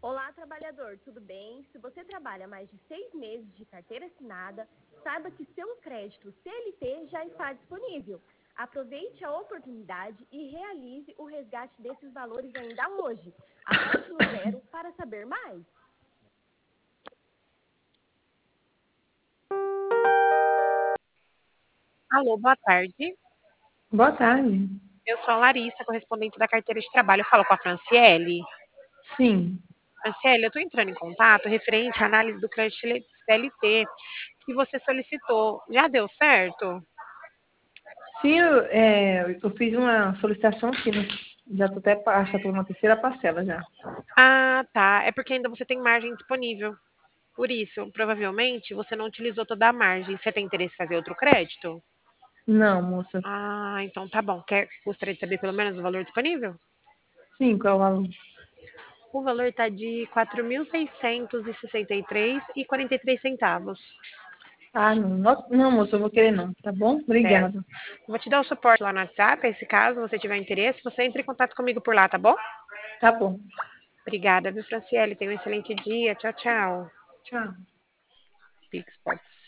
Olá, trabalhador, tudo bem? Se você trabalha mais de 6 meses de carteira assinada, saiba que seu crédito CLT já está disponível. Aproveite a oportunidade e realize o resgate desses valores ainda hoje. Aperte no zero para saber mais. Alô, boa tarde. Boa tarde. Eu sou a Larissa, correspondente da carteira de trabalho. Eu falo com a Franciele. Sim. Franciele, eu estou entrando em contato referente à análise do crédito CLT que você solicitou. Já deu certo? Sim, eu fiz uma solicitação aqui, né? Já estou até, acho que estou na terceira parcela já. Ah, tá. É porque ainda você tem margem disponível. Por isso, provavelmente, você não utilizou toda a margem. Você tem interesse em fazer outro crédito? Não, moça. Ah, então tá bom. Gostaria de saber pelo menos o valor disponível? Sim, qual é o valor? O valor está de R$ 4.663,43. Ah, não. Não, moça, eu vou querer não, tá bom? Certo. Obrigada. Vou te dar o suporte lá no WhatsApp, esse caso você tiver interesse, você entre em contato comigo por lá, tá bom? Tá bom. Obrigada, viu, Franciele? Tenha um excelente dia. Tchau, tchau. Tchau. Pix, pode